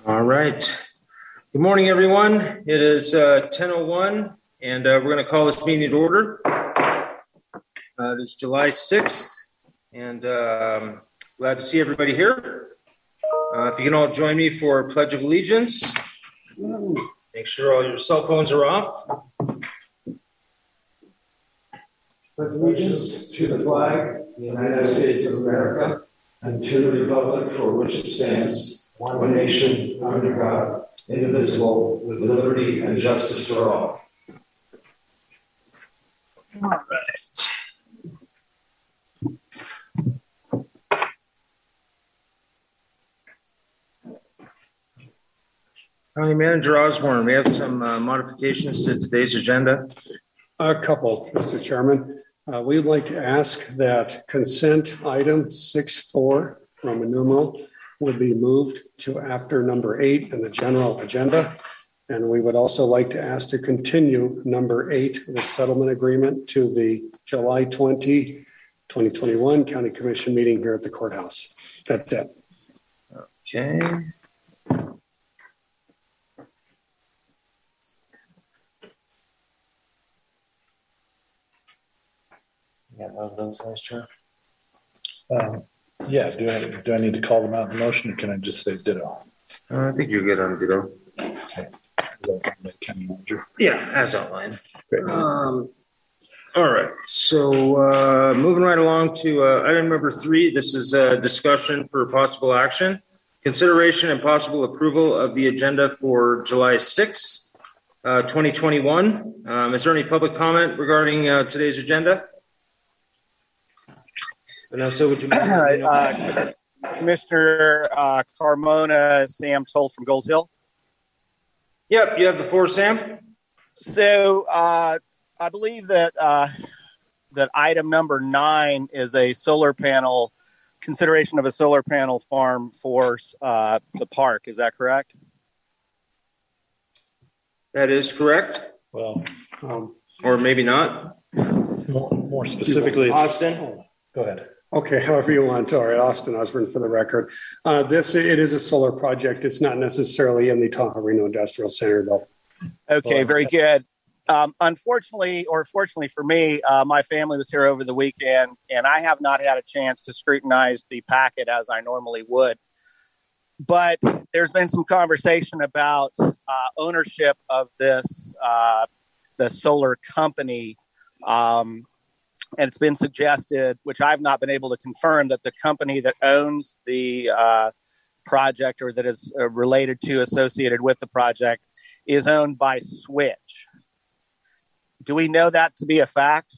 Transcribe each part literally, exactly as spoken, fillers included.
All right. Good morning, everyone. It is uh, ten oh one, and uh, we're going to call this meeting to order. Uh, it is July sixth, and um, glad to see everybody here. Uh, if you can all join me for Pledge of Allegiance. Make sure all your cell phones are off. Pledge allegiance to the flag of the United States of America and to the republic for which it stands, one nation under God, indivisible, with liberty and justice for all. All right. County Manager Osborne, we have some uh, modifications to today's agenda. A couple, Mister Chairman. Uh, we would like to ask that consent item six four, Roman numeral, would be moved to after number eight in the general agenda. And we would also like to ask to continue number eight, the settlement agreement, to the July twentieth, twenty twenty-one County Commission meeting here at the courthouse. That's it. Okay. Yeah, of those, Vice Chair. Um, yeah, do I do I need to call them out in the motion, or can I just say ditto? Uh, I think you're good on ditto. Okay. County Manager. Yeah, as outlined. Great. Um, all right, so uh, moving right along to uh, item number three. This is a discussion for possible action, consideration and possible approval of the agenda for July sixth, uh, twenty twenty-one. Um, is there any public comment regarding uh, today's agenda? Vanessa, would you mind? uh, Commissioner uh, Carmona, Sam Toll from Gold Hill. Yep, you have the floor, Sam. So uh, I believe that uh, that item number nine is a solar panel, consideration of a solar panel farm for uh, the park. Is that correct? That is correct. Well, um, or maybe not. More, more specifically, it's, Austin. Go ahead. Okay, however you want. All right, Austin Osborne for the record. Uh, this, it is a solar project. It's not necessarily in the Tahoe Reno Industrial Center, though. Okay, very good. Um, unfortunately, or fortunately for me, uh, my family was here over the weekend, and I have not had a chance to scrutinize the packet as I normally would. But there's been some conversation about uh, ownership of this, uh, the solar company. Um, And it's been suggested, which I've not been able to confirm, that the company that owns the uh, project or that is uh, related to, associated with the project, is owned by Switch. Do we know that to be a fact?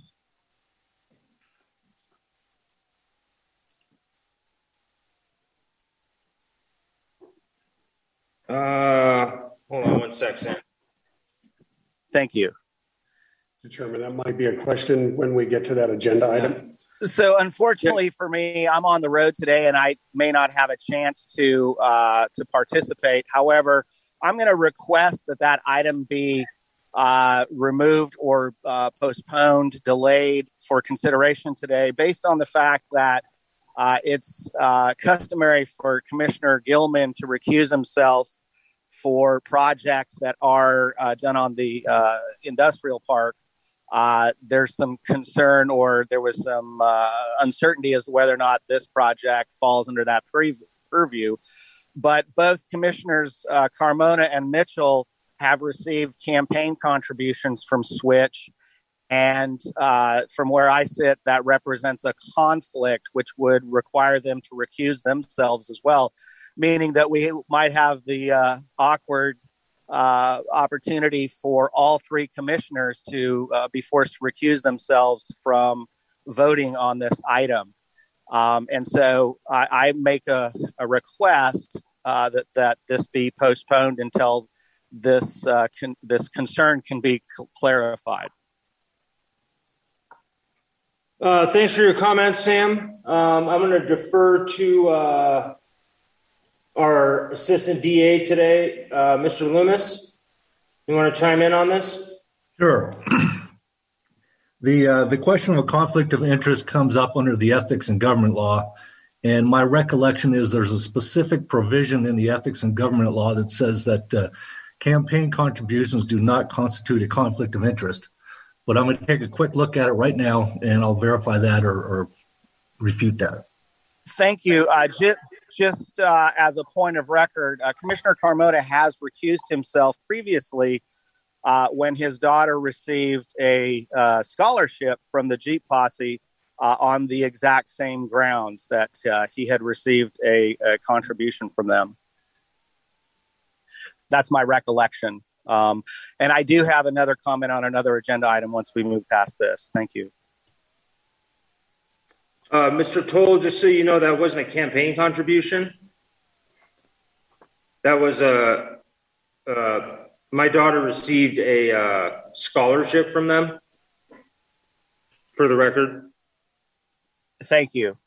Uh, hold on one sec, Sam. Thank you. Chairman, that might be a question when we get to that agenda item. So unfortunately for me, I'm on the road today and I may not have a chance to uh, to participate. However, I'm going to request that that item be uh, removed or uh, postponed, delayed for consideration today, based on the fact that uh, it's uh, customary for Commissioner Gilman to recuse himself for projects that are uh, done on the uh, industrial park. Uh, there's some concern or there was some uh, uncertainty as to whether or not this project falls under that pre- purview. But both Commissioners uh, Carmona and Mitchell have received campaign contributions from Switch. And uh, from where I sit, that represents a conflict which would require them to recuse themselves as well, meaning that we might have the uh, awkward Uh, opportunity for all three commissioners to uh, be forced to recuse themselves from voting on this item. Um, and so I, I make a, a request uh, that, that this be postponed until this, uh, con- this concern can be cl- clarified. Uh, thanks for your comments, Sam. Um, I'm going to defer to uh, our Assistant D A today, uh, Mister Loomis. You want to chime in on this? Sure. The uh, the question of a conflict of interest comes up under the ethics and government law, And my recollection is there's a specific provision in the ethics and government law that says that uh, campaign contributions do not constitute a conflict of interest. But I'm going to take a quick look at it right now, and I'll verify that or, or refute that. Thank you. Uh, just just uh, as a point of record, uh, Commissioner Carmona has recused himself previously uh, when his daughter received a uh, scholarship from the Jeep Posse uh, on the exact same grounds that uh, he had received a, a contribution from them. That's my recollection. Um, and I do have another comment on another agenda item once we move past this. Thank you. Uh, Mister Toll, just so you know, that wasn't a campaign contribution. That was a, uh, my daughter received a uh, scholarship from them, for the record. Thank you.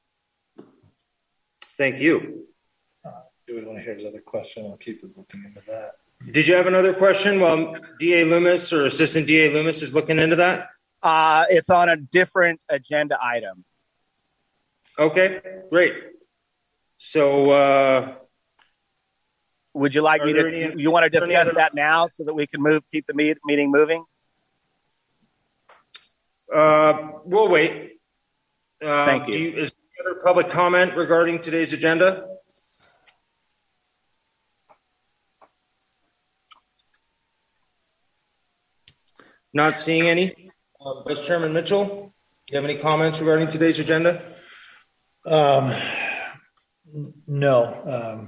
Thank you. Do we want to hear his other question while Keith is looking into that? Did you have another question while D A Loomis or Assistant D A Loomis is looking into that? Uh, it's on a different agenda item. Okay, great. So, uh, would you like Are me there to, any- you want to are there any discuss other- that now so that we can move, keep the meet, meeting moving? uh, we'll wait. Uh, Thank you. Do you. Is there other public comment regarding today's agenda? Not seeing any. Uh, Vice Chairman Mitchell, do you have any comments regarding today's agenda? Um, no. Um,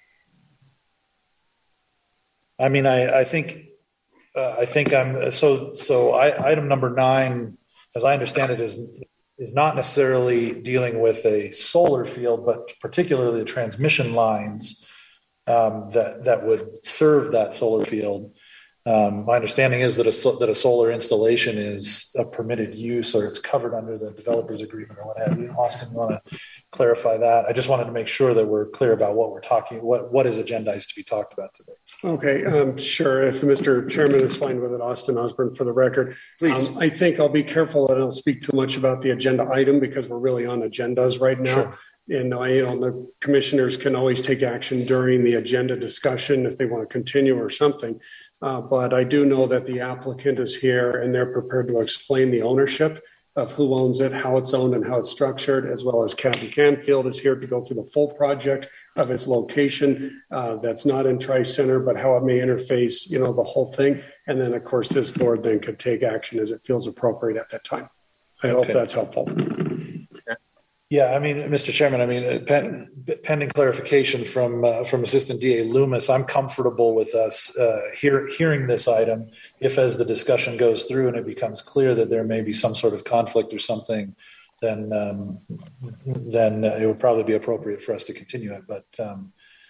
I mean, I, I think, uh, I think I'm so. So, I, item number nine, as I understand it, is is not necessarily dealing with a solar field, but particularly the transmission lines um, that that would serve that solar field. Um, my understanding is that a that a solar installation is a permitted use, or it's covered under the developer's agreement, or what have you. Austin, you want to clarify that? I just wanted to make sure that we're clear about what we're talking, what what is agendized to be talked about today. Okay, um, sure. If Mister Chairman is fine with it, Austin Osborne for the record. Please. Um, I think I'll be careful that I don't speak too much about the agenda item because we're really on agendas right now. Sure. And I, you know, the commissioners can always take action during the agenda discussion if they want to continue or something. Uh, but I do know that the applicant is here and they're prepared to explain the ownership of who owns it, how it's owned and how it's structured, as well as Kathy Canfield is here to go through the full project of its location. Uh, that's not in Tri-Center, but how it may interface, you know, the whole thing. And then, of course, this board then could take action as it feels appropriate at that time. I hope Okay. that's helpful. Yeah, I mean, Mister Chairman, I mean, pen, pending clarification from uh, from Assistant D A Loomis, I'm comfortable with us uh, hear, hearing this item if, as the discussion goes through and it becomes clear that there may be some sort of conflict or something, then um, then it would probably be appropriate for us to continue it. But um,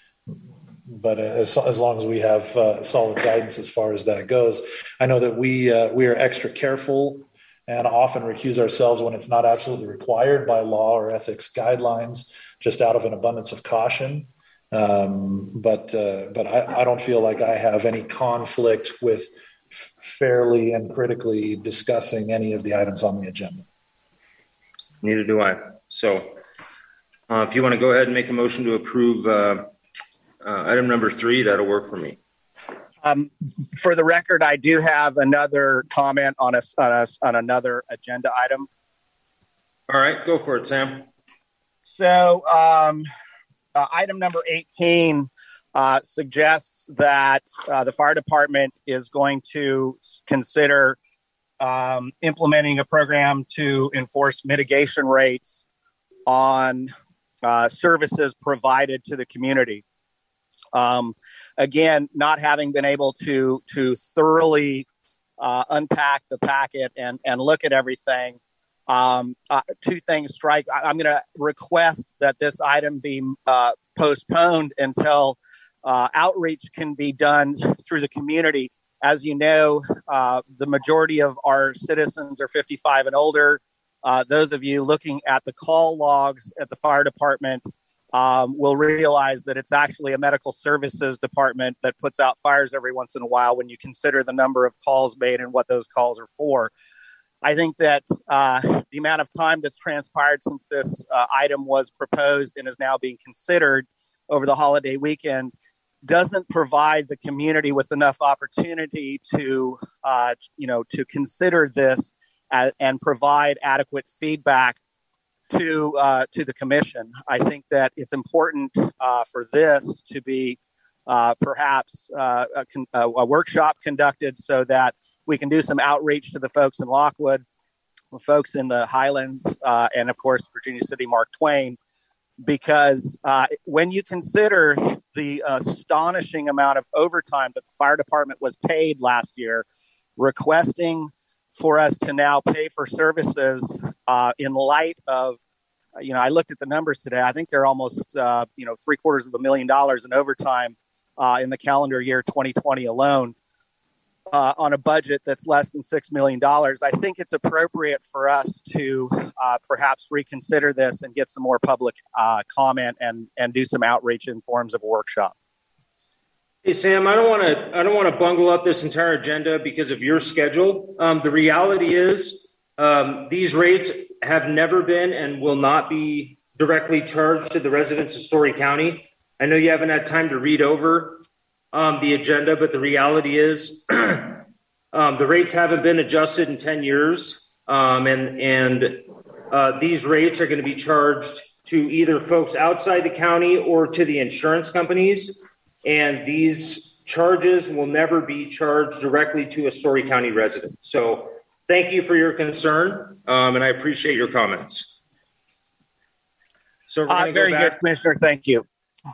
but as, as long as we have uh, solid guidance as far as that goes, I know that we uh, we are extra careful and often recuse ourselves when it's not absolutely required by law or ethics guidelines, just out of an abundance of caution. Um, but uh, but I, I don't feel like I have any conflict with f- fairly and critically discussing any of the items on the agenda. Neither do I. So uh, if you want to go ahead and make a motion to approve uh, uh, item number three, that'll work for me. Um, for the record, I do have another comment on a, on a, on another agenda item. All right, go for it, Sam. So um, uh, item number eighteen uh, suggests that uh, the fire department is going to consider um, implementing a program to enforce mitigation rates on uh, services provided to the community. Um, again, not having been able to to thoroughly uh, unpack the packet and, and look at everything, um, uh, two things strike. I, I'm going to request that this item be uh, postponed until uh, outreach can be done through the community. As you know, uh, the majority of our citizens are fifty-five and older. Uh, those of you looking at the call logs at the fire department Um, will realize that it's actually a medical services department that puts out fires every once in a while when you consider the number of calls made and what those calls are for. I think that uh, the amount of time that's transpired since this uh, item was proposed and is now being considered over the holiday weekend doesn't provide the community with enough opportunity to, uh, you know, to consider this as, and provide adequate feedback to uh, to the commission. I think that it's important uh, for this to be uh, perhaps uh, a, con- a workshop conducted so that we can do some outreach to the folks in Lockwood, the folks in the Highlands, uh, and of course, Virginia City Mark Twain, because uh, when you consider the astonishing amount of overtime that the fire department was paid last year, requesting for us to now pay for services uh, in light of, you know, I looked at the numbers today. I think they're almost, uh, you know, three quarters of a million dollars in overtime uh, in the calendar year twenty twenty alone uh, on a budget that's less than six million dollars. I think it's appropriate for us to uh, perhaps reconsider this and get some more public uh, comment and, and do some outreach in forms of a workshop. Hey, Sam, I don't want to I don't want to bungle up this entire agenda because of your schedule. Um, the reality is um, these rates have never been and will not be directly charged to the residents of Story County. I know you haven't had time to read over um, the agenda, but the reality is um, the rates haven't been adjusted in ten years, um, and and uh, these rates are going to be charged to either folks outside the county or to the insurance companies. And these charges will never be charged directly to a Story County resident. So thank you for your concern, um, and I appreciate your comments. So we're uh, go very back. good, Commissioner. Thank you.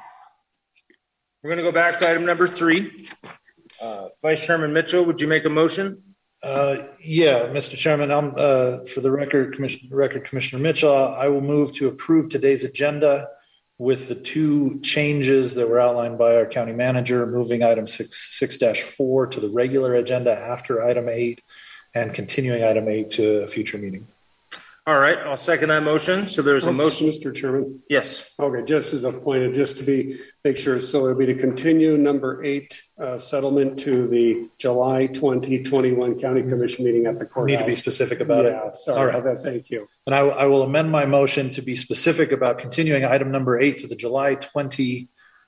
We're going to go back to item number three. Uh, Vice Chairman Mitchell, would you make a motion? Uh, yeah, Mister Chairman, I'm, uh, for the record, Commissioner, record, Commissioner Mitchell, I will move to approve today's agenda with the two changes that were outlined by our county manager, moving item six, six dash four to the regular agenda after item eight and continuing item eight to a future meeting. All right, I'll second that motion. So there's a motion. Mister Chairman. Yes. Okay, just as a point of just to be, make sure, so it'll be to continue number eight uh, settlement to the July twenty twenty-one County Commission meeting at the courthouse. Need to be specific about yeah, it. Sorry All right. about that. Thank you. And I, I will amend my motion to be specific about continuing item number eight to the July twentieth,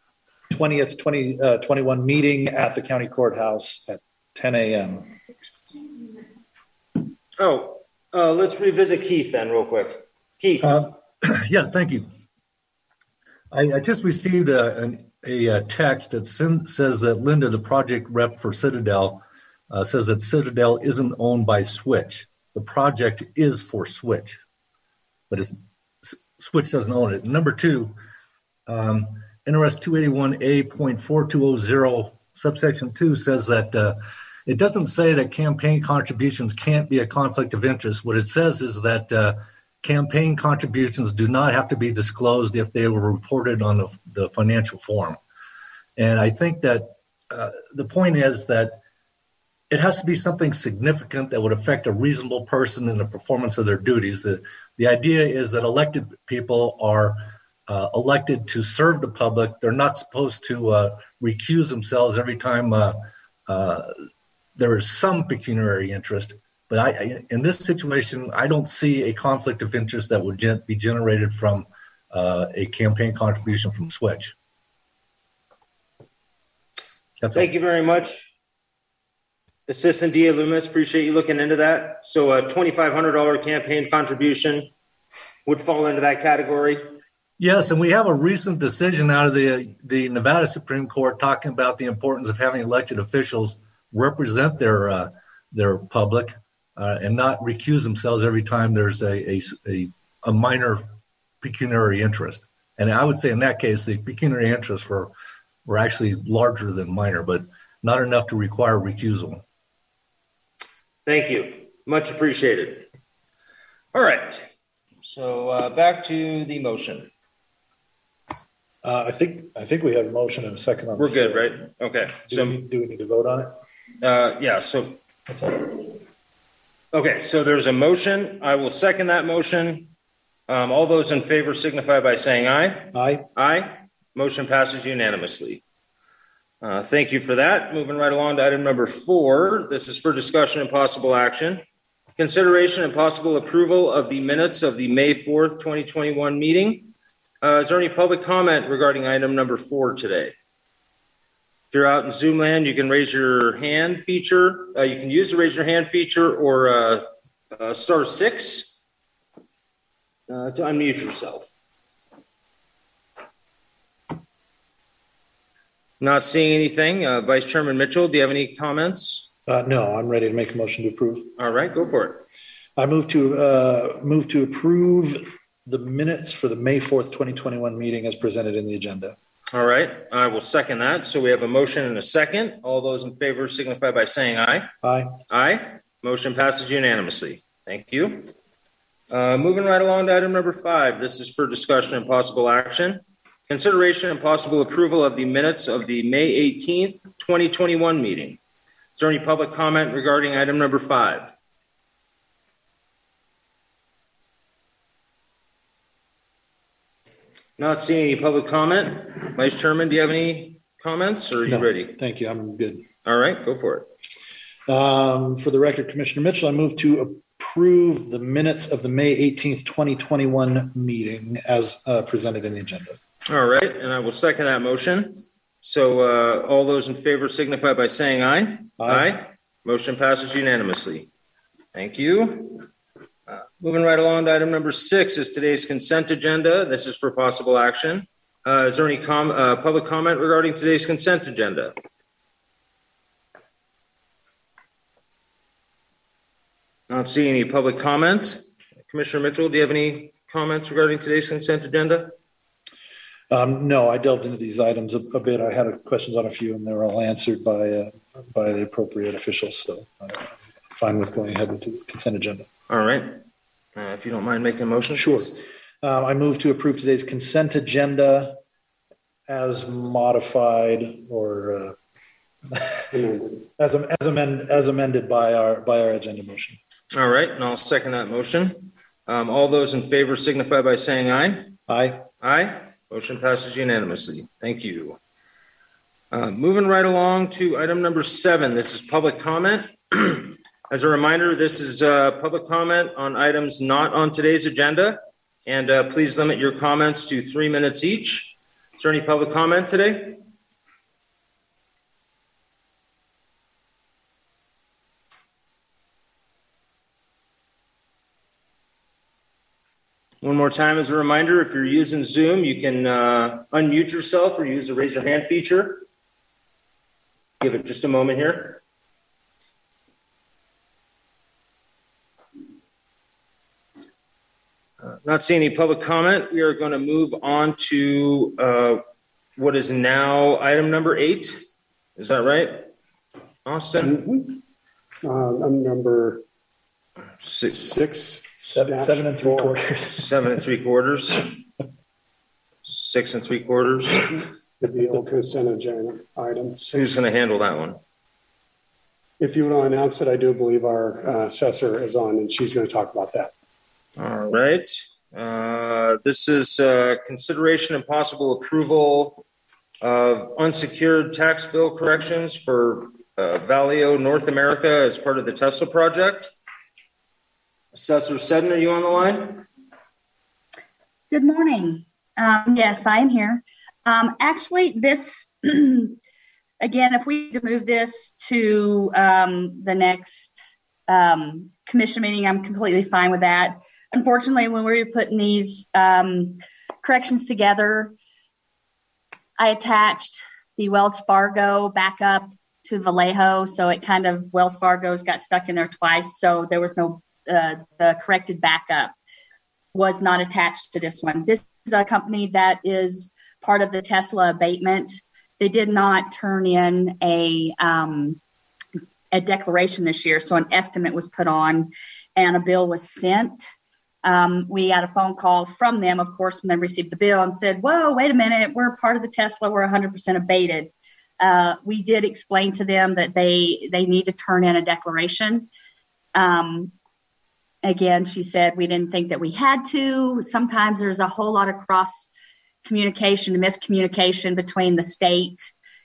twenty twenty-one meeting at the county courthouse at ten a.m. Oh, uh, let's revisit Keith then real quick. Keith. Uh, yes, thank you. I, I just received a, an, a, a text that sin, says that Linda, the project rep for Citadel, uh, says that Citadel isn't owned by Switch. The project is for Switch, but if Switch doesn't own it. Number two, um, N R S two eighty-one A point four two oh zero subsection two says that uh, it doesn't say that campaign contributions can't be a conflict of interest. What it says is that uh, campaign contributions do not have to be disclosed if they were reported on the, the financial form. And I think that uh, the point is that it has to be something significant that would affect a reasonable person in the performance of their duties. The, the idea is that elected people are uh, elected to serve the public. They're not supposed to uh, recuse themselves every time uh, uh, there is some pecuniary interest. But I, in this situation, I don't see a conflict of interest that would gen- be generated from uh, a campaign contribution from Switch. That's Thank all. you very much, Assistant D A Loomis. Appreciate you looking into that. So a twenty-five hundred dollars campaign contribution would fall into that category. Yes, and we have a recent decision out of the the Nevada Supreme Court talking about the importance of having elected officials represent their uh, their public uh, and not recuse themselves every time there's a, a a minor pecuniary interest. And I would say in that case, the pecuniary interests were were actually larger than minor, but not enough to require recusal. Thank you. Much appreciated. All right. So uh, back to the motion. Uh, I think I think we have a motion and a second on the We're good, floor. right? Okay. Do, So we need, do we need to vote on it? uh, yeah. So That's all. okay. So there's a motion. I will second that motion. Um, all those in favor signify by saying aye. Aye. Aye. Motion passes unanimously. Uh, thank you for that. Moving right along to item number four. This is for discussion and possible action. Consideration and possible approval of the minutes of the May fourth, twenty twenty-one meeting. Uh, is there any public comment regarding item number four today? If you're out in Zoom land, you can raise your hand feature. Uh, you can use the raise your hand feature or uh, uh, star six uh, to unmute yourself. Not seeing anything. Uh, Vice Chairman Mitchell, do you have any comments? Uh, no, I'm ready to make a motion to approve. All right, go for it. I move to uh, move to approve the minutes for the May fourth, twenty twenty-one meeting as presented in the agenda. All right, I will second that. So we have a motion and a second. All those in favor signify by saying aye. Aye. Aye. Motion passes unanimously. Thank you. Uh, moving right along to item number five. This is for discussion and possible action. Consideration and possible approval of the minutes of the May eighteenth, twenty twenty-one meeting. Is there any public comment regarding item number five? Not seeing any public comment. Vice Chairman, do you have any comments or are you No, ready? Thank you. I'm good. All right, go for it. Um, for the record, Commissioner Mitchell, I move to approve the minutes of the May eighteenth, twenty twenty-one meeting as uh, presented in the agenda. All right, and I will second that motion. So uh, all those in favor signify by saying aye. Aye. Aye. Motion passes unanimously. Thank you. Uh, moving right along to item number six is today's consent agenda. This is for possible action. Uh, is there any com- uh, public comment regarding today's consent agenda? Not seeing any public comment. Commissioner Mitchell, do you have any comments regarding today's consent agenda? Um, no, I delved into these items a, a bit. I had questions on a few, and they were all answered by uh, by the appropriate officials. So I'm fine with going ahead with the consent agenda. All right. Uh, if you don't mind making a motion. Sure. please. Um, I move to approve today's consent agenda as modified or uh, as as, amend, as amended by our by our agenda motion. All right, and I'll second that motion. Um, all those in favor signify by saying aye. Aye. Aye. Motion passes unanimously. Thank you. Uh, moving right along to item number seven. This is public comment. As a reminder, this is uh, public comment on items not on today's agenda. And uh, please limit your comments to three minutes each. Is there any public comment today? One more time as a reminder, if you're using Zoom, you can uh, unmute yourself or use the raise your hand feature. Give it just a moment here. Uh, not seeing any public comment, we are going to move on to uh, what is now item number eight. Is that right, Austin? Mm-hmm. Uh, I'm number Six. six. Seven, seven and three Four. quarters. Seven and three quarters. Six and three quarters. The old consent agenda item. Who's going to handle that one? If you want to announce it, I do believe our uh, assessor is on, and she's going to talk about that. All right. Uh, this is uh, consideration and possible approval of unsecured tax bill corrections for uh, Valeo North America as part of the Tesla project. Assessor Seddon, are you on the line? Good morning. Um, yes, I am here. Um, actually, this, again, if we to move this to um, the next um, commission meeting, I'm completely fine with that. Unfortunately, when we were putting these um, corrections together, I attached the Wells Fargo backup to Vallejo, so it kind of, Wells Fargo's got stuck in there twice, so there was no Uh, the corrected backup was not attached to this one. This is a company that is part of the Tesla abatement. They did not turn in a um, a declaration this year, so an estimate was put on and a bill was sent. Um, we had a phone call from them, of course, when they received the bill and said, whoa, wait a minute, we're part of the Tesla, we're one hundred percent abated. Uh, we did explain to them that they, they need to turn in a declaration. Um, Again, she said we didn't think that we had to. Sometimes there's a whole lot of cross communication, miscommunication between the state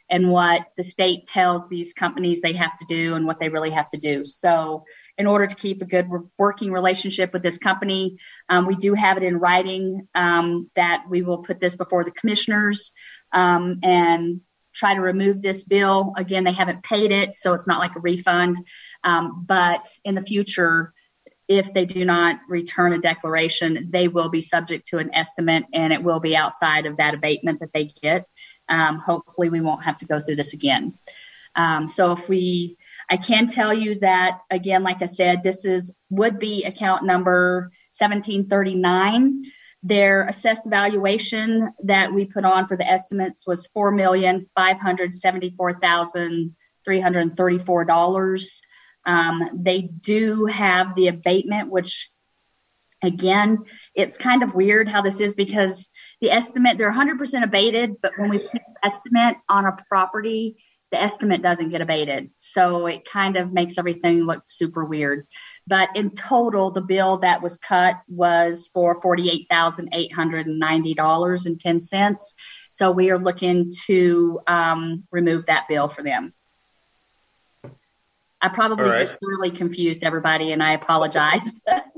and what the state tells these companies they have to do and what they really have to do. So in order to keep a good working relationship with this company, um, we do have it in writing um, that we will put this before the commissioners um, and try to remove this bill. Again, they haven't paid it, so it's not like a refund. Um, but in the future, if they do not return a declaration, they will be subject to an estimate, and it will be outside of that abatement that they get. Um, hopefully we won't have to go through this again. Um, so if we, I can tell you that, again, like I said, this is would be account number seventeen thirty-nine. Their assessed valuation that we put on for the estimates was four million five hundred seventy-four thousand three hundred thirty-four dollars. Um, they do have the abatement, which, again, it's kind of weird how this is because the estimate, they're one hundred percent abated, but when we put an estimate on a property, the estimate doesn't get abated. So it kind of makes everything look super weird. But in total, the bill that was cut was for forty-eight thousand eight hundred ninety dollars and ten cents. So we are looking to um, remove that bill for them. I probably right. just really confused everybody, and I apologize.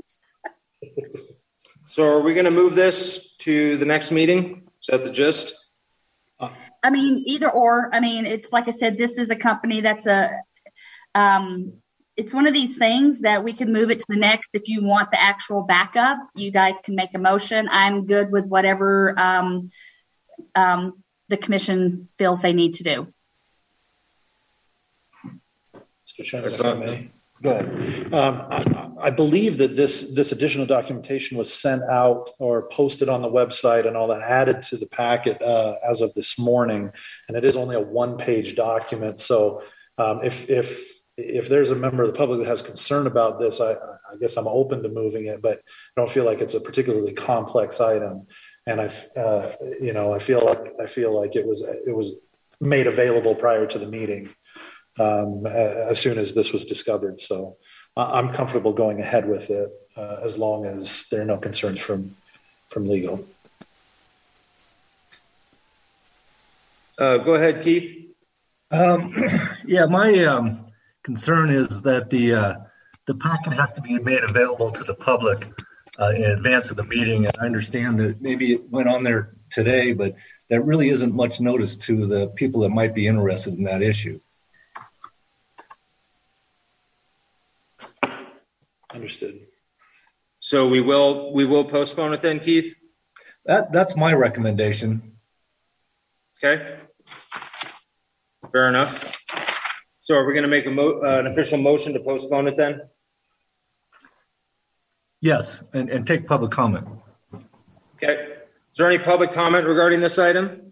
So are we going to move this to the next meeting? Is that the gist? I mean, either or. I mean, it's like I said, this is a company that's a, um, it's one of these things that we can move it to the next. If you want the actual backup, you guys can make a motion. I'm good with whatever um, um, the commission feels they need to do. Mister Chairman, if I may. Go ahead. Um, I, I believe that this this additional documentation was sent out or posted on the website and all that, added to the packet uh, as of this morning, and it is only a one-page document. So um, if if if there's a member of the public that has concern about this, I, I guess I'm open to moving it, but I don't feel like it's a particularly complex item. And I, uh, you know, I feel like I feel like it was it was made available prior to the meeting. Um, as soon as this was discovered. So uh, I'm comfortable going ahead with it uh, as long as there are no concerns from from legal. Uh, go ahead, Keith. Um, yeah, my um, concern is that the uh, the packet has to be made available to the public uh, in advance of the meeting. And I understand that maybe it went on there today, but there really isn't much notice to the people that might be interested in that issue. Understood. So we will we will postpone it then, Keith? That that's my recommendation. Okay. Fair enough. So are we going to make a mo- uh, an official motion to postpone it then? Yes, and, and take public comment. Okay. Is there any public comment regarding this item?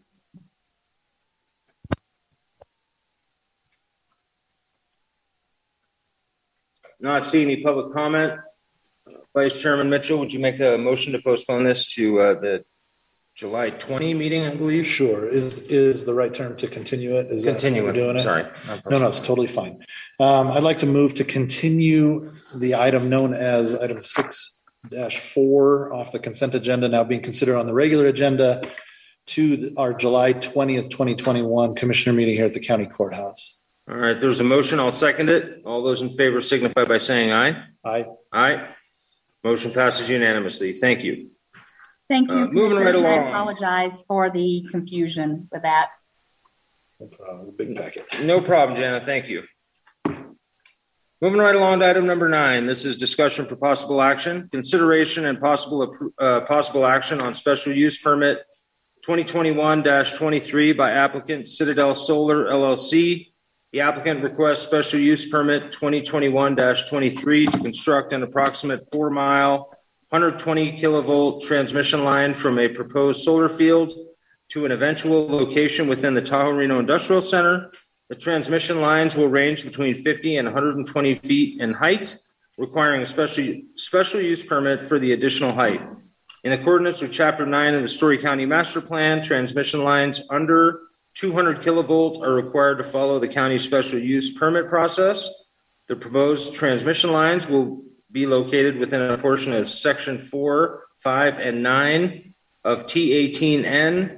Not seeing any public comment. Vice Chairman Mitchell, would you make a motion to postpone this to uh, the July twentieth meeting, I believe? Sure. Is is the right term to continue it? Is continue that what we're doing it? Sorry. No, no, it's totally fine. Um, I'd like to move to continue the item known as item six dash four off the consent agenda, now being considered on the regular agenda, to our July twentieth, twenty twenty-one Commissioner meeting here at the County Courthouse. All right, there's a motion. I'll second it. All those in favor signify by saying aye. Aye. Aye. Motion passes unanimously. Thank you. Thank you. Uh, moving right along. I apologize for the confusion with that. No problem. Big packet. No problem, Jana. Thank you. Moving right along to item number nine. This is discussion for possible action, consideration and possible uh, possible action on special use permit twenty twenty-one dash twenty-three by applicant Citadel Solar L L C. The applicant requests special use permit twenty twenty-one dash twenty-three to construct an approximate four mile, one hundred twenty kilovolt transmission line from a proposed solar field to an eventual location within the Tahoe Reno Industrial Center. The transmission lines will range between fifty and one hundred twenty feet in height, requiring a special, special use permit for the additional height. In accordance with Chapter nine of the Story County Master Plan, transmission lines under two hundred kilovolt are required to follow the county's special use permit process. The proposed transmission lines will be located within a portion of Section four, five, and nine of T eighteen N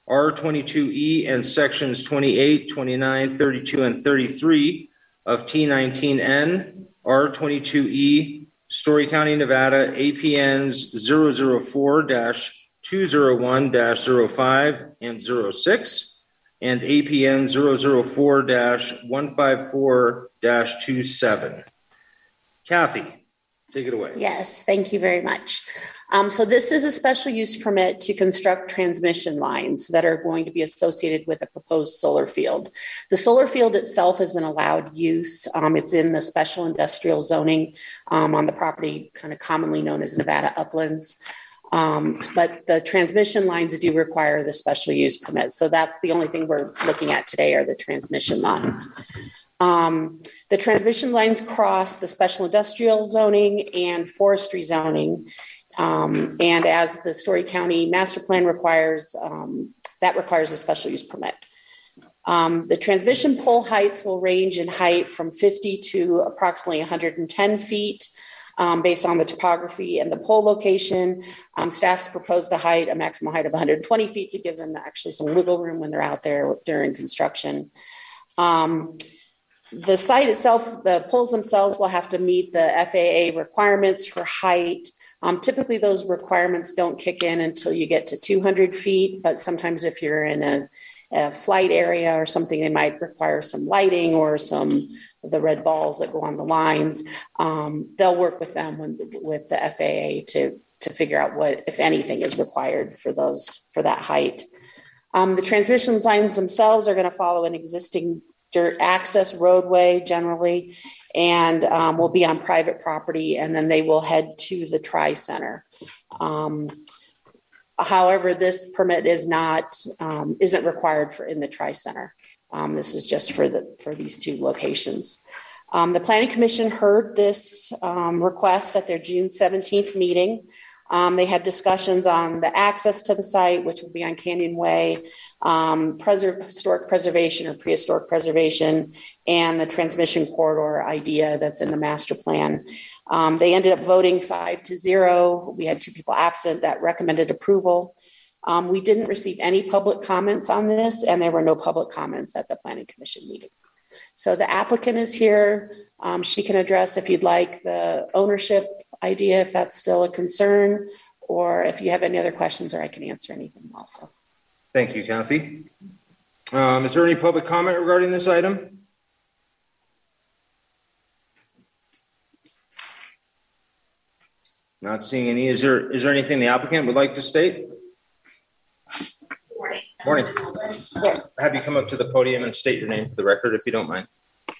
R twenty-two E and sections twenty-eight, twenty-nine, thirty-two, and thirty-three of T nineteen N, R twenty-two E, Story County, Nevada, A P Ns zero zero four dash two zero one dash zero five and zero six, and A P N zero zero four dash one five four dash two seven. Kathy, take it away. Yes, thank you very much. Um, so this is a special use permit to construct transmission lines that are going to be associated with a proposed solar field. The solar field itself is an allowed use. Um, it's in the special industrial zoning um, on the property kind of commonly known as Nevada Uplands. Um, but the transmission lines do require the special use permit. So that's the only thing we're looking at today are the transmission lines. Um, the transmission lines cross the special industrial zoning and forestry zoning. Um, and as the Story County master plan requires, um, that requires a special use permit. Um, the transmission pole heights will range in height from fifty to approximately one hundred ten feet um, based on the topography and the pole location. Um, staff's proposed a height, a maximum height of one hundred twenty feet to give them actually some wiggle room when they're out there during construction. Um, the site itself, the poles themselves will have to meet the F A A requirements for height. Um, typically, those requirements don't kick in until you get to two hundred feet, but sometimes if you're in a, a flight area or something, they might require some lighting or some of the red balls that go on the lines. Um, they'll work with them when, with the F A A to, to figure out what, if anything, is required for those for that height. Um, the transmission lines themselves are going to follow an existing dirt access roadway generally, and um, will be on private property, and then they will head to the Tri-Center. Um, however, this permit is not, um, isn't required for in the Tri-Center. Um, this is just for the for these two locations. Um, the Planning Commission heard this um, request at their June seventeenth meeting. Um, they had discussions on the access to the site, which will be on Canyon Way, um, preser- historic preservation or prehistoric preservation, and the transmission corridor idea that's in the master plan. Um, they ended up voting five to zero. We had two people absent that recommended approval. Um, we didn't receive any public comments on this, and there were no public comments at the Planning Commission meeting. So the applicant is here. Um, she can address, if you'd like, the ownership idea, if that's still a concern, or if you have any other questions, or I can answer anything also. Thank you, Kathy. Um, is there any public comment regarding this item? Not seeing any. Is there is there anything the applicant would like to state? Morning. Morning. Have you come up to the podium and state your name for the record, if you don't mind.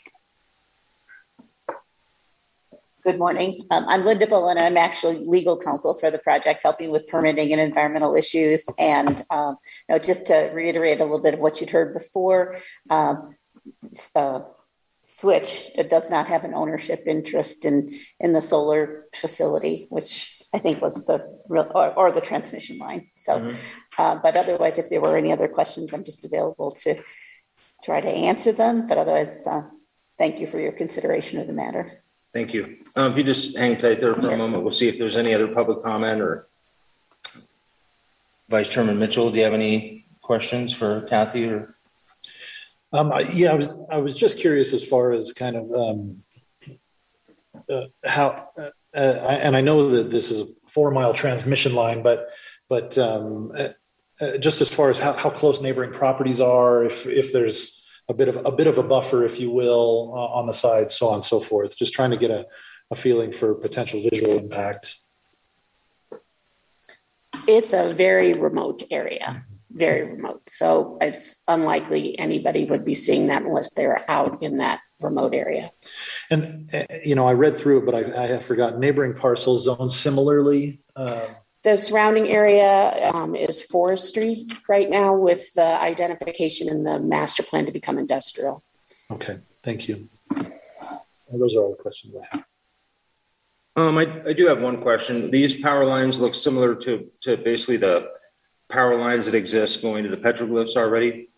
Good morning. Um, I'm Linda Bullen, and I'm actually legal counsel for the project, helping with permitting and environmental issues. And um, you know, just to reiterate a little bit of what you'd heard before, um, uh, Switch it does not have an ownership interest in in the solar facility, which I think was the real, or, or the transmission line. So, mm-hmm. uh, but otherwise, if there were any other questions, I'm just available to try to answer them. But otherwise, uh, thank you for your consideration of the matter. Thank you. Um, if you just hang tight there for sure. a moment, we'll see if there's any other public comment. Or Vice Chairman Mitchell, do you have any questions for Kathy? Or um, yeah, I was I was just curious as far as kind of um, uh, how, uh, uh, and I know that this is a four mile transmission line, but but um, uh, uh, just as far as how, how close neighboring properties are, if if there's a bit of a bit of a buffer, if you will, uh, on the side, so on and so forth. Just trying to get a, a feeling for potential visual impact. It's a very remote area, very remote. So it's unlikely anybody would be seeing that unless they're out in that remote area. And, uh, you know, I read through it, but I, I have forgotten neighboring parcels zoned similarly. Uh, The surrounding area um, is forestry right now, with the identification in the master plan to become industrial. Okay, thank you. Well, those are all the questions I have. Um, I, I do have one question. These power lines look similar to, to basically the power lines that exist going to the petroglyphs already?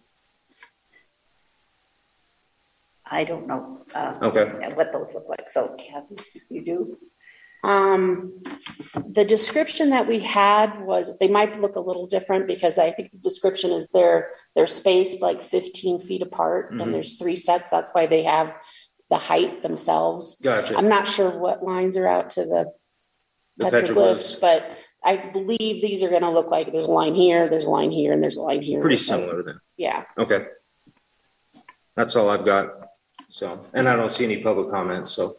I don't know uh, okay. what those look like. So, Kathy, you do? Um, the description that we had was, they might look a little different because I think the description is they're, they're spaced like fifteen feet apart mm-hmm. and there's three sets. That's why they have the height themselves. Gotcha. I'm not sure what lines are out to the, the petroglyphs, but I believe these are going to look like there's a line here, there's a line here, and there's a line here. Pretty similar then. Yeah. Okay. That's all I've got. So, and I don't see any public comments. So,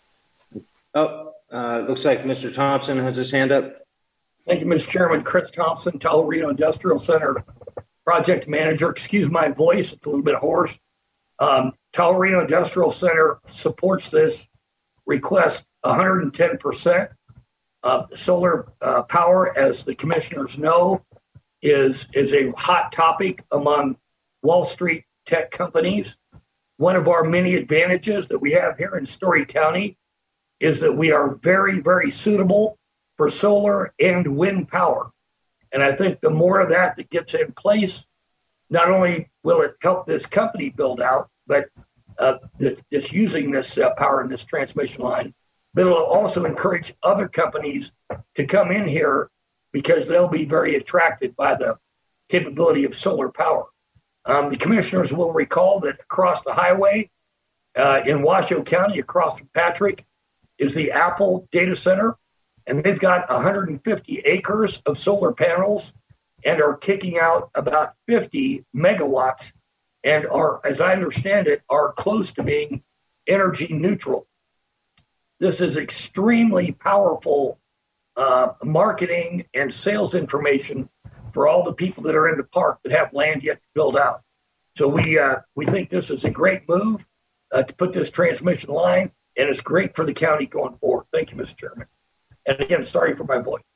oh, uh, looks like Mister Thompson has his hand up. Thank you, Mister Chairman. Chris Thompson, Tahoe-Reno Industrial Center project manager. Excuse my voice; it's a little bit hoarse. Um, Tahoe-Reno Industrial Center supports this request one hundred ten percent. Uh, solar uh, power, as the commissioners know, is, is a hot topic among Wall Street tech companies. One of our many advantages that we have here in Story County is that we are very, very suitable for solar and wind power. And I think the more of that that gets in place, not only will it help this company build out, but uh, just using this uh, power in this transmission line, but it'll also encourage other companies to come in here because they'll be very attracted by the capability of solar power. Um, the commissioners will recall that across the highway uh, in Washoe County, across from Patrick, is the Apple data center, and they've got one hundred fifty acres of solar panels and are kicking out about fifty megawatts and are, as I understand it, are close to being energy neutral. This is extremely powerful uh, marketing and sales information for all the people that are in the park that have land yet to build out. So we uh, we think this is a great move uh, to put this transmission line, and it's great for the county going forward. Thank you, Mister Chairman. And again, sorry for my voice.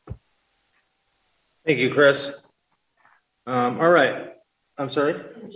Thank you, Chris. Um, all right. I'm sorry.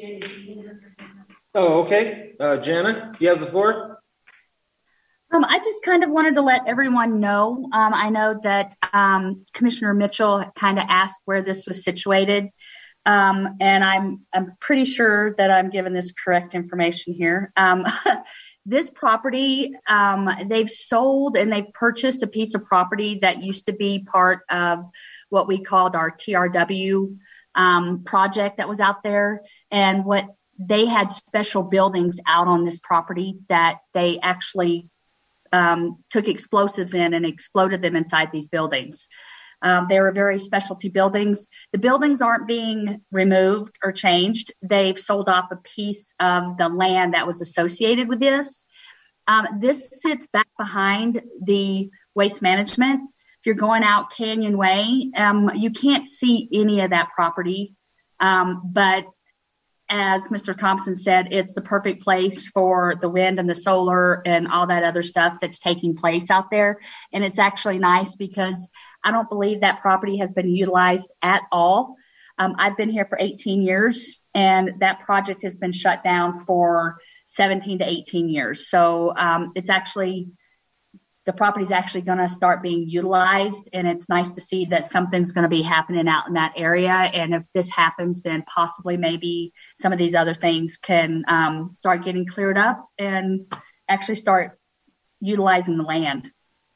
Oh, okay. Uh, Jana, you have the floor. Um, I just kind of wanted to let everyone know. Um, I know that um, Commissioner Mitchell kind of asked where this was situated, um, and I'm I'm pretty sure that I'm giving this correct information here. Um, this property, um, they've sold and they've purchased a piece of property that used to be part of what we called our T R W um, project that was out there, and what they had special buildings out on this property that they actually Um, took explosives in and exploded them inside these buildings. Um, they were very specialty buildings. The buildings aren't being removed or changed. They've sold off a piece of the land that was associated with this. Um, this sits back behind the waste management. If you're going out Canyon Way, um, you can't see any of that property. Um, but as Mister Thompson said, it's the perfect place for the wind and the solar and all that other stuff that's taking place out there. And it's actually nice because I don't believe that property has been utilized at all. Um, I've been here for eighteen years, and that project has been shut down for seventeen to eighteen years. So um, it's actually, the property is actually going to start being utilized, and it's nice to see that something's going to be happening out in that area. And if this happens, then possibly maybe some of these other things can um, start getting cleared up and actually start utilizing the land.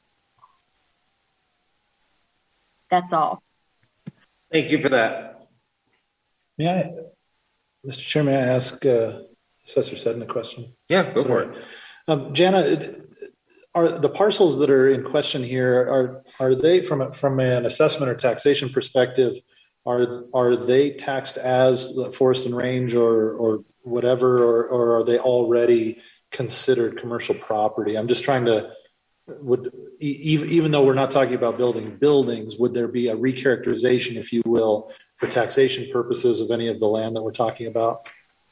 That's all. Thank you for that. May I, Mister Chair, may I ask uh, Assessor Seddon a question? Yeah, go for it. Um, Jana, are the parcels that are in question here, are are they from a, from an assessment or taxation perspective, are are they taxed as forest and range or or whatever, or, or are they already considered commercial property? I'm just trying to, would even even though we're not talking about building buildings, would there be a recharacterization, if you will, for taxation purposes of any of the land that we're talking about?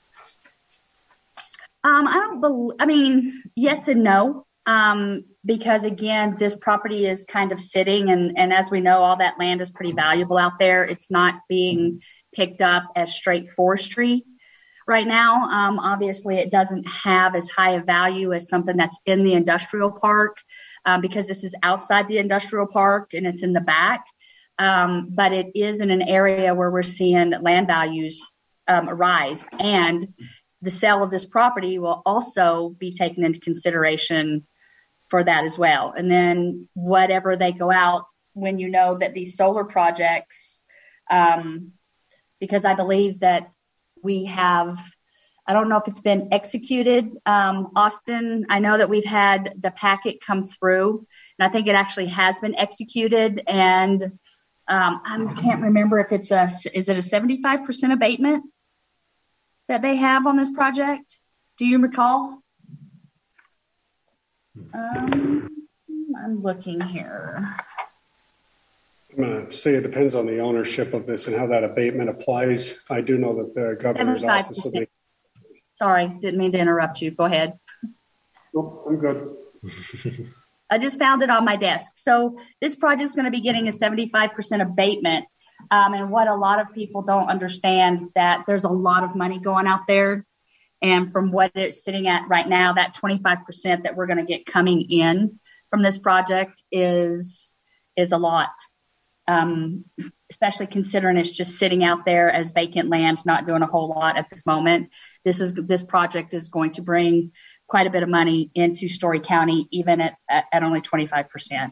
Um, I don't believe, I mean, yes and no. Um, because again, this property is kind of sitting, and, and as we know, all that land is pretty valuable out there. It's not being picked up as straight forestry right now. Um, obviously, it doesn't have as high a value as something that's in the industrial park, um, because this is outside the industrial park and it's in the back. Um, but it is in an area where we're seeing land values um, rise, and the sale of this property will also be taken into consideration for that as well. And then whatever they go out, when you know that these solar projects, um, because I believe that we have, I don't know if it's been executed. Um, Austin, I know that we've had the packet come through, and I think it actually has been executed. And um, I can't remember if it's a, is it a seventy-five percent abatement that they have on this project? Do you recall? Um, I'm looking here. I'm going to say it depends on the ownership of this and how that abatement applies. I do know that the governor's office will be. Sorry, didn't mean to interrupt you. Go ahead. Nope, I'm good. I just found it on my desk. So this project is going to be getting a seventy-five percent abatement. Um, and what a lot of people don't understand, that there's a lot of money going out there. And from what it's sitting at right now, that twenty-five percent that we're going to get coming in from this project is, is a lot. Um, especially considering it's just sitting out there as vacant land, not doing a whole lot at this moment. This is this project is going to bring quite a bit of money into Story County, even at, at, at only twenty-five percent.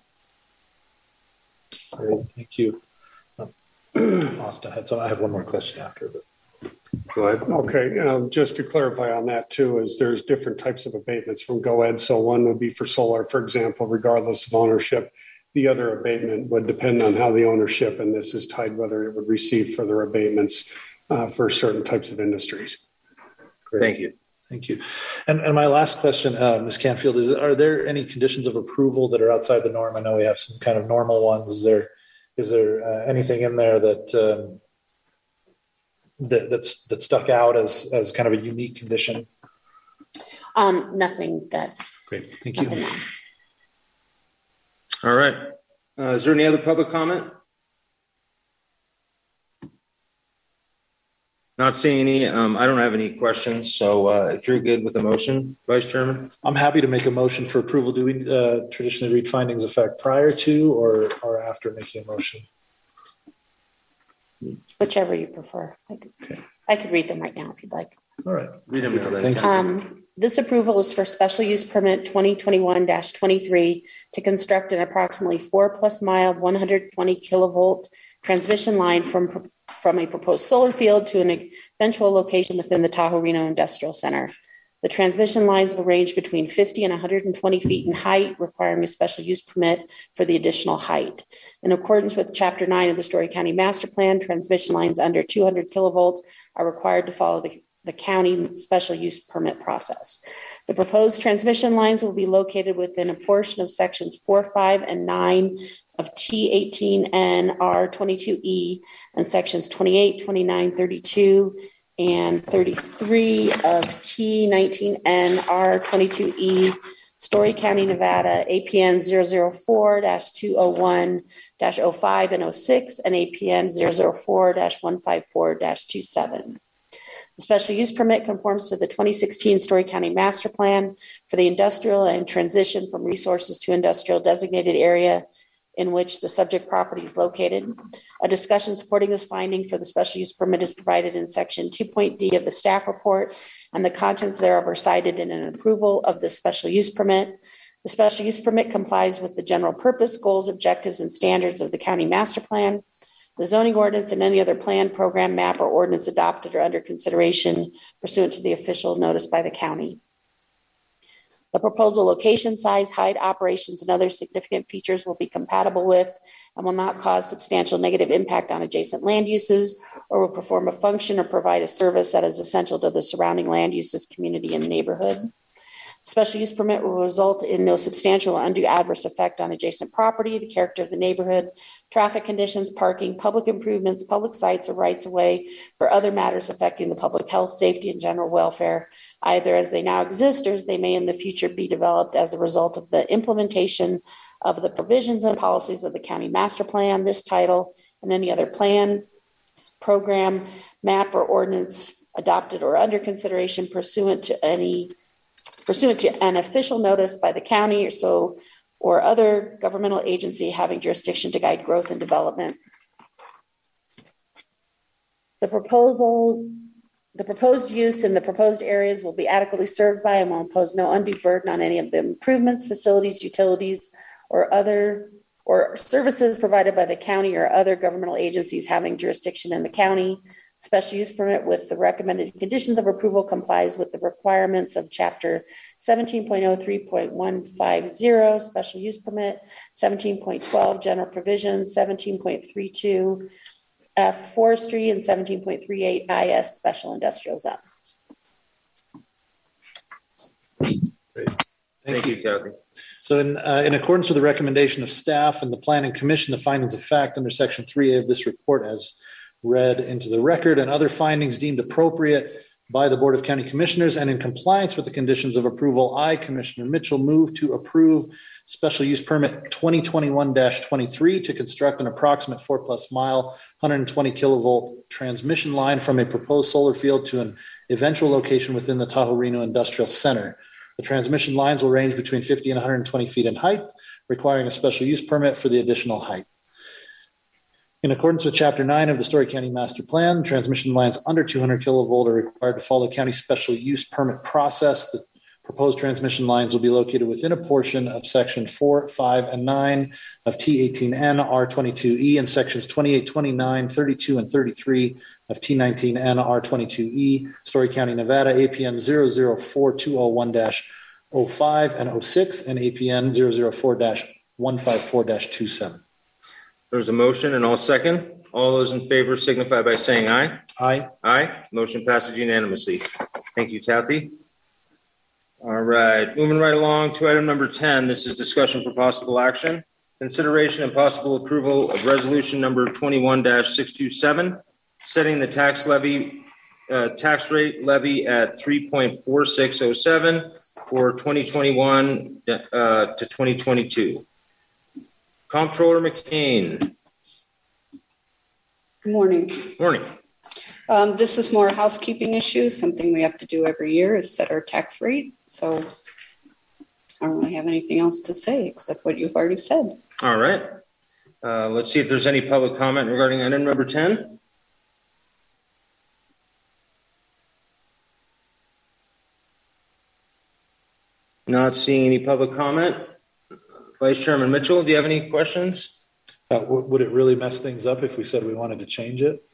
Great, thank you. Um, Austin had some. I have one more question after, but go ahead. Okay, um, just to clarify on that too, is there's different types of abatements from GoEd. So one would be for solar, for example, regardless of ownership. The other abatement would depend on how the ownership, and this is tied whether it would receive further abatements uh, for certain types of industries. Great. Thank you. Thank you. And, and my last question, uh, Miz Canfield, is: are there any conditions of approval that are outside the norm? I know we have some kind of normal ones. Is there is there uh, anything in there that um, that that's that stuck out as as kind of a unique condition? Um, nothing that. Great. Thank you. Nothing. All right. Uh, is there any other public comment? Not seeing any. Um, I don't have any questions. So uh, if you're good with the motion, Vice Chairman. I'm happy to make a motion for approval. Do we uh, traditionally read findings of fact prior to or, or after making a motion? Whichever you prefer. I could, okay. I could read them right now if you'd like. All right. Read them now. Thank you. Um, this approval is for special use permit twenty twenty-one dash twenty-three to construct an approximately four plus mile, one hundred twenty kilovolt transmission line from, from a proposed solar field to an eventual location within the Tahoe Reno Industrial Center. The transmission lines will range between fifty and one hundred twenty feet in height, requiring a special use permit for the additional height. In accordance with Chapter nine of the Story County Master Plan, transmission lines under two hundred kilovolt are required to follow the the county special use permit process. The proposed transmission lines will be located within a portion of sections four, five, and nine of T eighteen N R twenty-two E and sections twenty-eight, twenty-nine, thirty-two, and thirty-three of T nineteen N R twenty-two E, Story County, Nevada, A P N zero zero four dash two oh one dash oh five and oh six, and A P N zero zero four dash one five four dash two seven. The special use permit conforms to the twenty sixteen Story County Master Plan for the industrial and transition from resources to industrial designated area in which the subject property is located. A discussion supporting this finding for the special use permit is provided in section two point D of the staff report, and the contents thereof are cited in an approval of the special use permit. The special use permit complies with the general purpose, goals, objectives, and standards of the county master plan, the zoning ordinance, and any other plan, program, map, or ordinance adopted or under consideration pursuant to the official notice by the county. The proposal location, size, height, operations, and other significant features will be compatible with and will not cause substantial negative impact on adjacent land uses or will perform a function or provide a service that is essential to the surrounding land uses, community, and neighborhood. Special use permit will result in no substantial or undue adverse effect on adjacent property, the character of the neighborhood, traffic conditions, parking, public improvements, public sites or rights of way, or other matters affecting the public health, safety, and general welfare, either as they now exist or as they may in the future be developed as a result of the implementation of the provisions and policies of the county master plan, this title, and any other plan, program, map, or ordinance adopted or under consideration pursuant to any pursuant to an official notice by the county or so or other governmental agency having jurisdiction to guide growth and development. The proposal the proposed use in the proposed areas will be adequately served by and will impose no undue burden on any of the improvements, facilities, utilities, or other or services provided by the county or other governmental agencies having jurisdiction in the county. Special use permit with the recommended conditions of approval complies with the requirements of chapter seventeen point oh three point one five zero special use permit, seventeen point twelve general provisions, seventeen point three two F forestry, and seventeen point three eight I S special industrial zone. Great. Thank, Thank you, Kathy. So in, uh, in accordance with the recommendation of staff and the Planning Commission, the findings of fact under section three A of this report as read into the record and other findings deemed appropriate by the Board of County Commissioners and in compliance with the conditions of approval, I, Commissioner Mitchell, move to approve special use permit twenty twenty-one dash twenty-three to construct an approximate four plus mile, one hundred twenty kilovolt transmission line from a proposed solar field to an eventual location within the Tahoe Reno Industrial Center. The transmission lines will range between fifty and one hundred twenty feet in height, requiring a special use permit for the additional height. In accordance with Chapter nine of the Story County Master Plan, transmission lines under two hundred kilovolt are required to follow county special use permit process. The proposed transmission lines will be located within a portion of Section four, five, and nine of T eighteen N R twenty-two E and Sections twenty-eight, twenty-nine, thirty-two, and thirty-three of T nineteen N R twenty-two E, Story County, Nevada, A P N zero zero four two zero one dash zero five and zero six, and A P N zero zero four dash one five four dash two seven. There's a motion, and I'll second. All those in favor signify by saying aye. Aye. Aye. Motion passes unanimously. Thank you, Kathy. All right, moving right along to item number ten. This is discussion for possible action. Consideration and possible approval of resolution number twenty-one dash six two seven, setting the tax levy, uh, tax rate levy at three point four six oh seven for twenty twenty-one uh, to twenty twenty-two. Comptroller McCain. Good morning. Morning. Um, this is more a housekeeping issue. Something we have to do every year is set our tax rate. So I don't really have anything else to say except what you've already said. All right. Uh, let's see if there's any public comment regarding item number ten. Not seeing any public comment. Vice Chairman Mitchell, do you have any questions? Uh, w- would it really mess things up if we said we wanted to change it?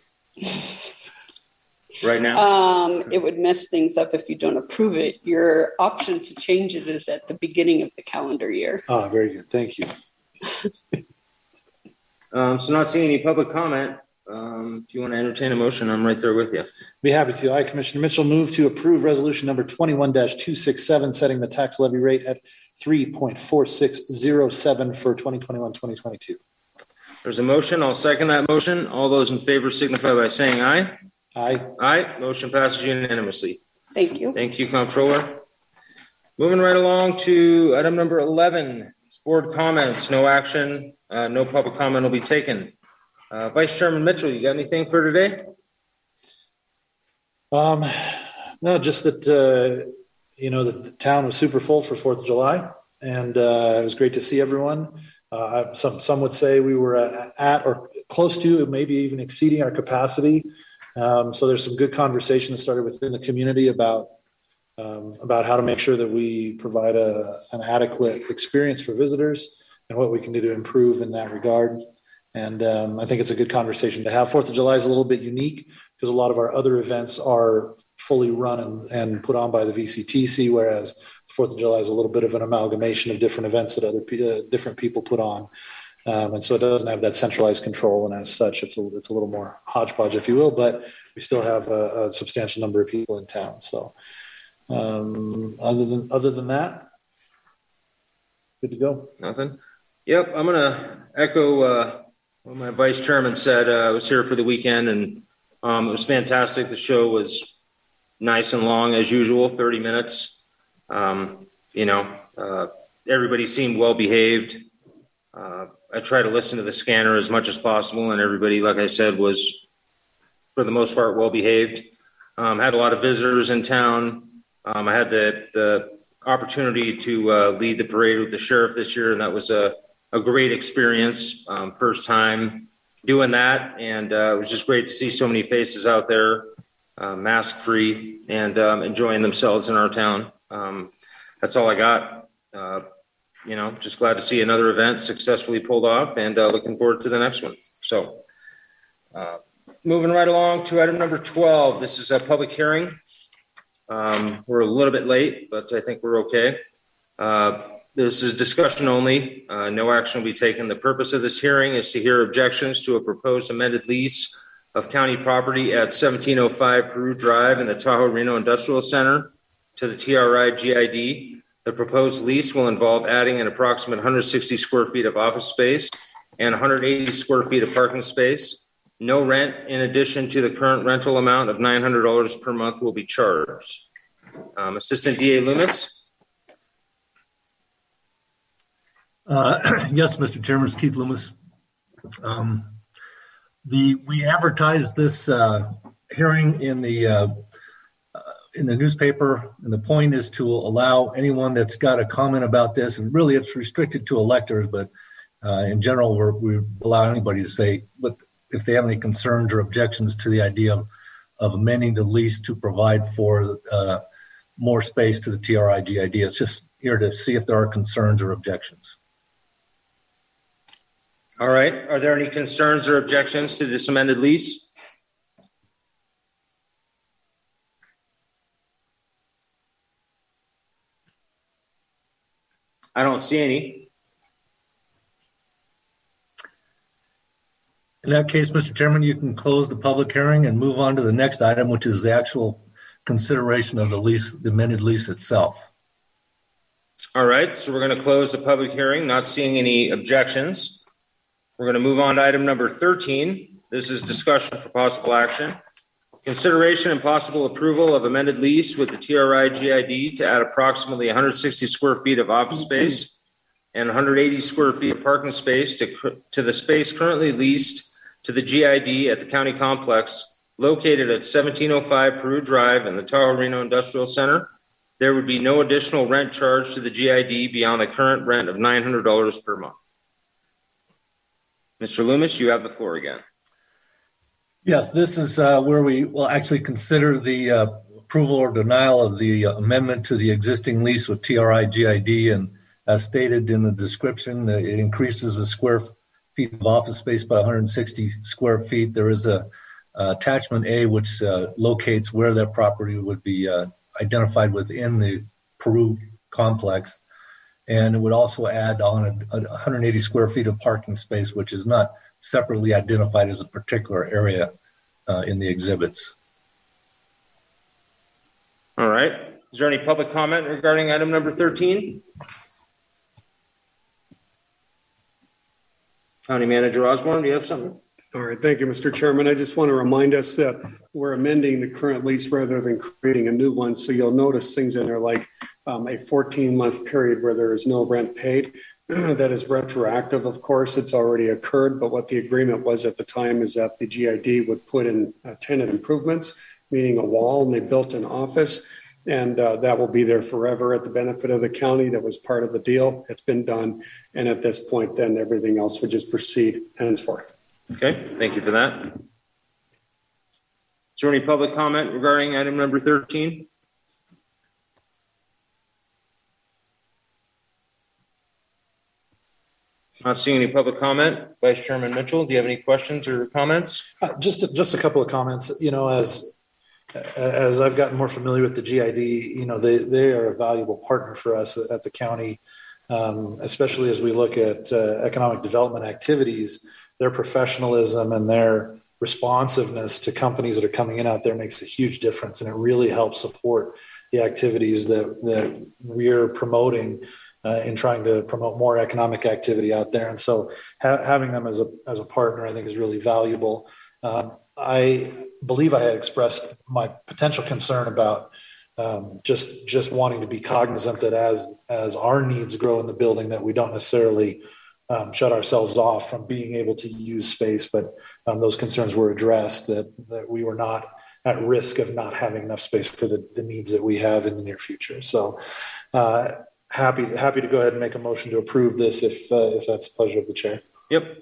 Right now? Um, it would mess things up if you don't approve it. Your option to change it is at the beginning of the calendar year. Ah, very good. Thank you. um, so not seeing any public comment. Um, if you want to entertain a motion, I'm right there with you. Be happy to. I, Commissioner Mitchell, move to approve resolution number twenty-one dash two six seven, setting the tax levy rate at three point four six zero seven for twenty twenty-one twenty twenty-two. There's a motion. I'll second that motion. All those in favor signify by saying aye. Aye. Aye. Motion passes unanimously. Thank you. Thank you, Comptroller. Moving right along to item number eleven, board comments. No action. Uh, no public comment will be taken. Uh, Vice Chairman Mitchell, you got anything for today? Um, no, just that, uh, you know, the town was super full for fourth of July, and uh, it was great to see everyone. Uh, some, some would say we were at or close to, maybe even exceeding our capacity. Um, so there's some good conversation that started within the community about um, about how to make sure that we provide a, an adequate experience for visitors and what we can do to improve in that regard. And um, I think it's a good conversation to have. Fourth of July is a little bit unique because a lot of our other events are fully run and, and put on by the V C T C, whereas Fourth of July is a little bit of an amalgamation of different events that other uh, different people put on. Um, and so it doesn't have that centralized control. And as such, it's a, it's a little more hodgepodge, if you will, but we still have a, a substantial number of people in town. So um, other than other than that, good to go. Nothing. Yep. I'm going to echo uh, what my vice chairman said. Uh, I was here for the weekend and um, it was fantastic. The show was nice and long as usual, thirty minutes. Um, you know, uh, everybody seemed well behaved. Uh, I try to listen to the scanner as much as possible, and everybody, like I said, was for the most part well behaved. Um, had a lot of visitors in town. Um, I had the the opportunity to uh, lead the parade with the sheriff this year, and that was a, a great experience. Um, first time doing that, and uh, it was just great to see so many faces out there. uh, mask-free, and um, enjoying themselves in our town. Um, that's all I got. Uh, you know, just glad to see another event successfully pulled off, and uh, looking forward to the next one. So, uh, moving right along to item number twelve. This is a public hearing. Um, we're a little bit late, but I think we're okay. Uh, this is discussion only. Uh, no action will be taken. The purpose of this hearing is to hear objections to a proposed amended lease of county property at seventeen oh five Peru Drive in the Tahoe Reno Industrial Center to the T R I G I D. The proposed lease will involve adding an approximate one hundred sixty square feet of office space and one hundred eighty square feet of parking space. No rent in addition to the current rental amount of nine hundred dollars per month will be charged. Um, Assistant D A Loomis. Uh, yes, Mister Chairman, it's Keith Loomis. Um, the we advertised this uh, hearing in the uh, uh, in the newspaper, and the point is to allow anyone that's got a comment about this, and really it's restricted to electors, but uh, in general we're, we allow anybody to say, but if they have any concerns or objections to the idea of, of amending the lease to provide for uh, more space to the T R I G I D. It's just here to see if there are concerns or objections. All right. Are there any concerns or objections to this amended lease? I don't see any. In that case, Mister Chairman, you can close the public hearing and move on to the next item, which is the actual consideration of the lease, the amended lease itself. All right. So we're going to close the public hearing, not seeing any objections. We're going to move on to item number thirteen. This is discussion for possible action. Consideration and possible approval of amended lease with the T R I G I D to add approximately one hundred sixty square feet of office space and one hundred eighty square feet of parking space to, to the space currently leased to the G I D at the county complex located at seventeen oh five Peru Drive in the Tahoe Reno Industrial Center. There would be no additional rent charged to the G I D beyond the current rent of nine hundred dollars per month. Mister Loomis, you have the floor again. Yes, this is uh, where we will actually consider the uh, approval or denial of the uh, amendment to the existing lease with T R I G I D. And as stated in the description, uh, it increases the square feet of office space by one hundred sixty square feet. There is a uh, attachment A, which uh, locates where that property would be uh, identified within the Peru complex. And it would also add on a, a one hundred eighty square feet of parking space, which is not separately identified as a particular area uh, in the exhibits. All right. Is there any public comment regarding item number thirteen? County Manager Osborne, do you have something? All right. Thank you, Mister Chairman. I just want to remind us that we're amending the current lease rather than creating a new one. So you'll notice things in there like um, a fourteen month period where there is no rent paid. That is retroactive, of course. It's already occurred. But what the agreement was at the time is that the G I D would put in uh, tenant improvements, meaning a wall, and they built an office. And uh, that will be there forever at the benefit of the county. That was part of the deal. It's been done. And at this point, then everything else would just proceed henceforth. Okay, thank you for that. Is there any public comment regarding item number thirteen? Not seeing any public comment. Vice Chairman Mitchell, do you have any questions or comments? Uh, just, a, just a couple of comments. You know, as as I've gotten more familiar with the G I D, you know, they, they are a valuable partner for us at the county, um, especially as we look at uh, economic development activities. Their professionalism and their responsiveness to companies that are coming in out there makes a huge difference, and it really helps support the activities that, that we're promoting uh, in trying to promote more economic activity out there. And so ha- having them as a as a partner, I think, is really valuable. Um, I believe I had expressed my potential concern about um, just just wanting to be cognizant that as as our needs grow in the building, that we don't necessarily Um, shut ourselves off from being able to use space, but um, those concerns were addressed, that that we were not at risk of not having enough space for the, the needs that we have in the near future. So uh, happy happy to go ahead and make a motion to approve this if uh, if that's the pleasure of the chair. Yep.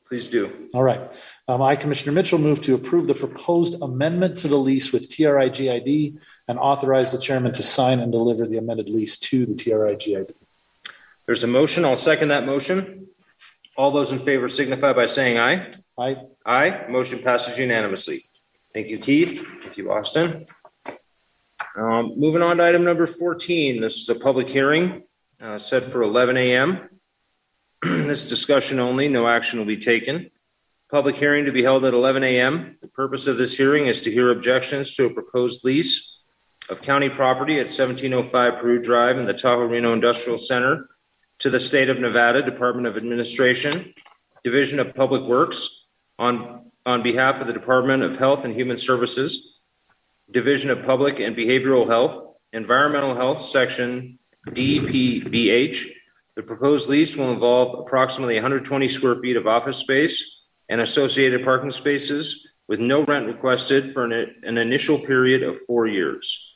Please do. All right. Um, I, Commissioner Mitchell, move to approve the proposed amendment to the lease with T R I G I D and authorize the chairman to sign and deliver the amended lease to the T R I G I D. There's a motion. I'll second that motion. All those in favor signify by saying aye. Aye. Aye. Motion passes unanimously. Thank you, Keith. Thank you, Austin. Um, moving on to item number fourteen. This is a public hearing uh, set for eleven a.m. This discussion only. No action will be taken. Public hearing to be held at eleven a.m. The purpose of this hearing is to hear objections to a proposed lease of county property at seventeen oh five Peru Drive in the Tahoe Reno Industrial Center to the State of Nevada Department of Administration, Division of Public Works, on, on behalf of the Department of Health and Human Services, Division of Public and Behavioral Health, Environmental Health, Section D P B H. The proposed lease will involve approximately one hundred twenty square feet of office space and associated parking spaces with no rent requested for an, an initial period of four years.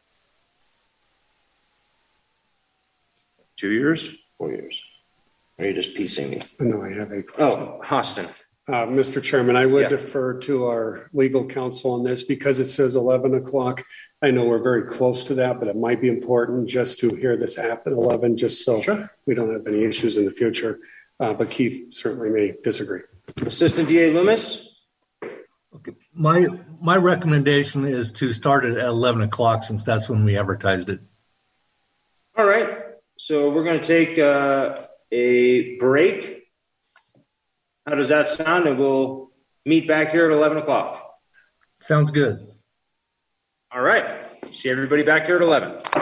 Two years? Four years. Or are you just piecing me? No, I have a question. Oh, Austin. Uh, Mister Chairman, I would Yeah. defer to our legal counsel on this because it says eleven o'clock. I know we're very close to that, but it might be important just to hear this app at eleven, just so Sure. we don't have any issues in the future. Uh, but Keith certainly may disagree. Assistant D A Loomis? My my recommendation is to start it at eleven o'clock since that's when we advertised it. All right. So we're going to take uh, a break. How does that sound? And we'll meet back here at eleven o'clock. Sounds good. All right. See everybody back here at eleven.